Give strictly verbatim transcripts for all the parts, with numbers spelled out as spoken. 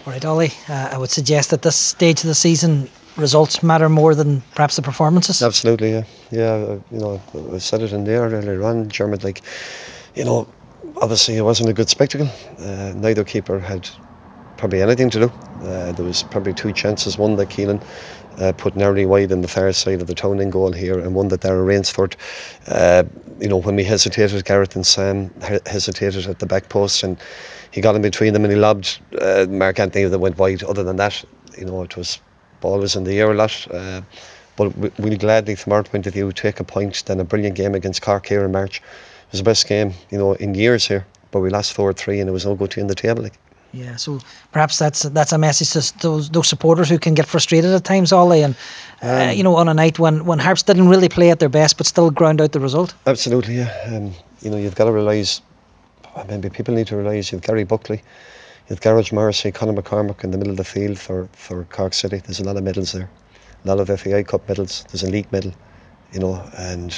All right, Ollie, uh, I would suggest at this stage of the season, results matter more than perhaps the performances. Absolutely, yeah. Yeah, uh, you know, I said it in there earlier on, Dermot, like, you know, obviously it wasn't a good spectacle. Uh, neither keeper had probably anything to do. Uh, there was probably two chances, one that Keelan uh, put narrowly wide in the far side of the Town goal here, and one that Darragh Rainsford, uh, you know, when we hesitated, Gareth and Sam he- hesitated at the back post, and he got in between them and he lobbed uh, Mark Anthony that went wide. Other than that, you know, it was ball was in the air a lot. Uh, but we- we'll gladly, from our point of view, take a point than a brilliant game against Cork here in March. It was the best game, you know, in years here, but we lost four three and it was no good to in the table. Like. Yeah, so perhaps that's that's a message to those those supporters who can get frustrated at times, Ollie, and uh, Um, you know, on a night when when Harps didn't really play at their best, but still ground out the result. Absolutely, yeah. Um, you know, you've got to realise, maybe people need to realise, you've Gary Buckley, you've Garage Morrissey, Conor McCormick in the middle of the field for, for Cork City. There's a lot of medals there, a lot of F A I Cup medals. There's a league medal, you know, and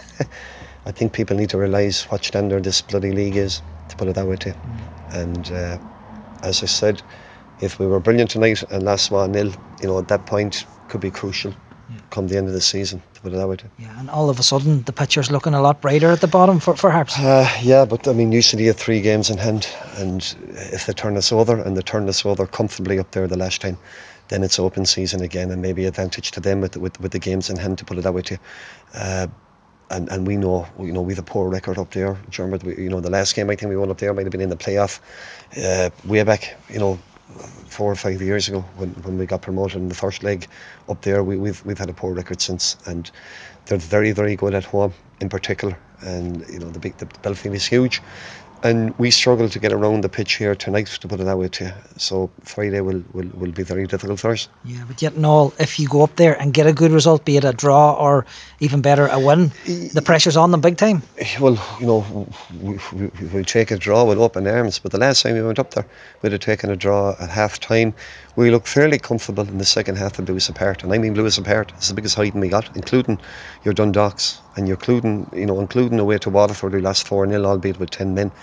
I think people need to realise what standard this bloody league is, to put it that way to you. Mm. And uh, as I said, if we were brilliant tonight and lost one nil, you know, at that point could be crucial yeah. come the end of the season, to put it that way to you. Yeah, and all of a sudden the picture's looking a lot brighter at the bottom for, for Harps. Uh, yeah, but I mean, usually you have three games in hand, and if they turn us over, and they turn us over comfortably up there the last time, then it's open season again, and maybe advantage to them with with, with the games in hand, to put it that way to you. Uh, And, and we know, you know, we have a poor record up there, Dermot. We, you know, the last game I think we won up there might have been in the playoff uh, way back, you know, four or five years ago when, when we got promoted in the first leg up there. We, we've we've had a poor record since, and they're very very good at home in particular. And you know, the big the Belfield is huge, and we struggle to get around the pitch here tonight, to put it that way to you. So Friday will, will, will be very difficult for us. Yeah, but yet and all, if you go up there and get a good result, be it a draw or even better a win, the pressure's on them big time. Well, you know, we, we, we'll take a draw with open arms, but the last time we went up there, we'd have taken a draw at half time. We looked fairly comfortable in the second half to blew us apart, and I mean blew us apart. It's the biggest hiding we got, including your Dundalks, and you're including, you know, including away to Waterford, we lost four nil, albeit with ten men,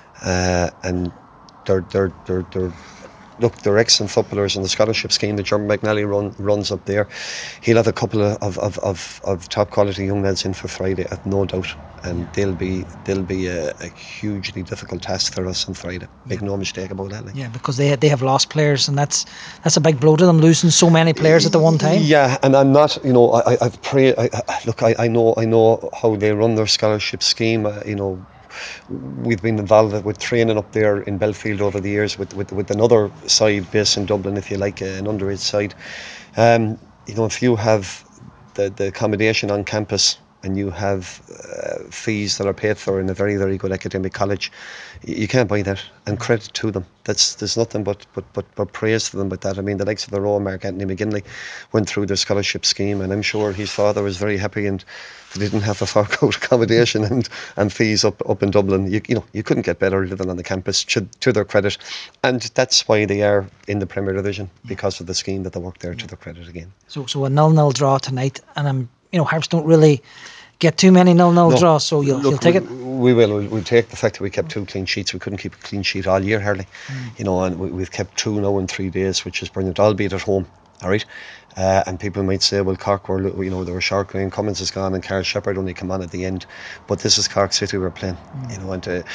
uh, and they're they're they're they're. Look, they're excellent footballers in the scholarship scheme that John McNally run, runs up there. He'll have a couple of, of, of, of top quality young lads in for Friday, I've no doubt, and yeah. they'll be they'll be a, a hugely difficult task for us on Friday. Make yeah. no mistake about that. Like. Yeah, because they they have lost players, and that's that's a big blow to them, losing so many players at the one time. Yeah, and I'm not, you know, I, I've prayed. I, I, look, I, I know I know how they run their scholarship scheme. Uh, you know. We've been involved with training up there in Belfield over the years with, with, with another side based in Dublin, if you like, uh, an underage side. Um, you know, if you have the, the accommodation on campus and you have uh, fees that are paid for in a very, very good academic college, you, you can't buy that. And credit to them. That's there's nothing but, but, but, but praise to them with that. I mean, the likes of their own Mark Anthony McGinley went through their scholarship scheme, and I'm sure his father was very happy, and they didn't have to fork out accommodation and, and fees up, up in Dublin. You, you know, you couldn't get better living on the campus, to, to their credit. And that's why they are in the Premier Division, because of the scheme that they work there, to their credit again. So so a nil-nil draw tonight, and I'm, you know, Harps don't really get too many nil-nil no, draws, so you'll, look, you'll take we, it? We will. We'll, we'll take the fact that we kept two clean sheets. We couldn't keep a clean sheet all year, hardly. Mm. You know, and we, we've kept two now in three days, which is brilliant, albeit at home. All right, uh, and people might say, well, Cork were, you know, they were short. Graham Cummins is gone, and Carl Shepherd only come on at the end. But this is Cork City we're playing, mm. you know, and uh,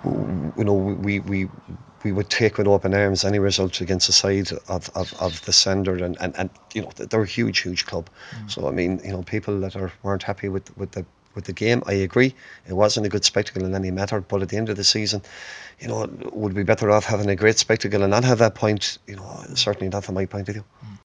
you know, we we we would take with open arms any result against the side of, of, of the standard, and, and, and you know, they're a huge huge club. Mm. So I mean, you know, people that are weren't happy with with the with the game, I agree, it wasn't a good spectacle in any matter, but at the end of the season, you know, would be better off having a great spectacle and not have that point, you know, certainly not from my point of view.